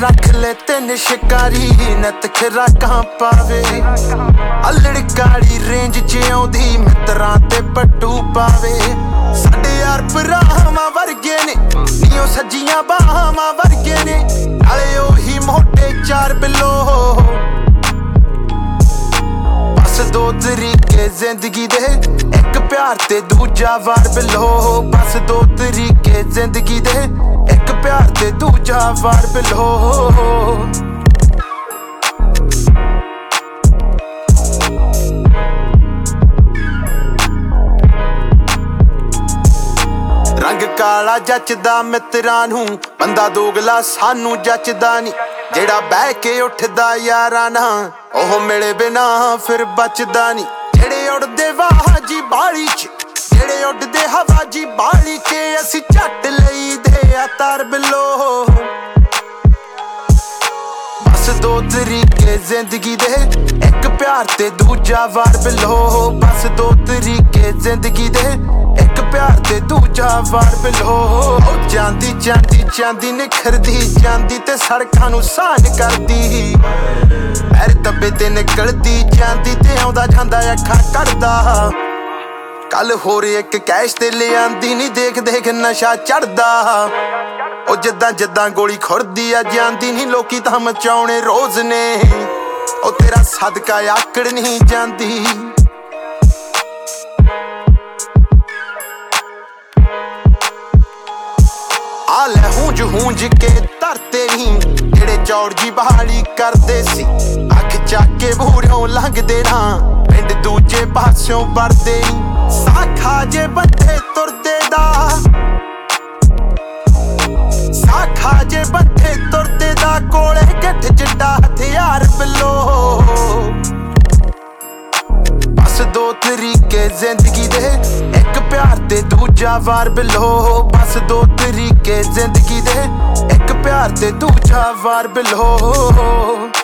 रख ले तेन शिकारी नत खराकां पावे लड़काड़ी रेंज च आउंदी मित्रां ते पट्टू पावे साडे यार भरावां वर्गे ने नीओ सज्जियां बाहावां वर्गे ने नाले ओही मोटे चार बिलो बस दो तरीके जिंदगी दे एक प्यार ते दूजा वार बिलो बस दो तरीके जिंदगी दे एक प्यार ते दूजा वार बिलो रंग काला जचदा मित्रां नूं बंदा दोगला सानू जचदा नी जेड़ा बह के उठदा यारां नाल ओह मिले बिना फिर बचदा नी जेड़े उड़दे वाह जी बाली च जेड़े उड़दे हवा जी बाली च असीं झट लई दे आ तार बिलो बस दो तरीके जिंदगी दे एक प्यार ते दूजा वार बिलो बस दो तरीके जिंदगी दे एक प्यार ते दूजा वार बिलो चांदी चांदी चांदी निखरदी चांदी ते सड़कां नूं सान करदी पैर दबे ते निकलदी चांदी ते आउंदा जांदा अखां करदा कल होर एक कैश ते ले आंदी नी देख देख नशा चढ़दा ओ जिद्दां जिद्दां गोली खुरदी आ जांदी नी लोकी तां मचाउणे रोज ने ओ तेरा सदका आकड़ नहीं जांदी आले हूंज हूंज के धरते नी जेड़े चौड़ जी बहाली करदे सी अख ਚੱਕ के बूढ़ों लंघदे ना पिंड दूजे पास्यों वरदे नी साखा जे बंधे तुरदे दा साखा जे बंधे तुरदे दा कोले गठ चिट्टा हथियार बिलो बस दो तरीके जिंदगी दे एक प्यार ते दूजा वार बिलो बस दो तरीके जिंदगी दे एक प्यार ते दूजा वार बिलो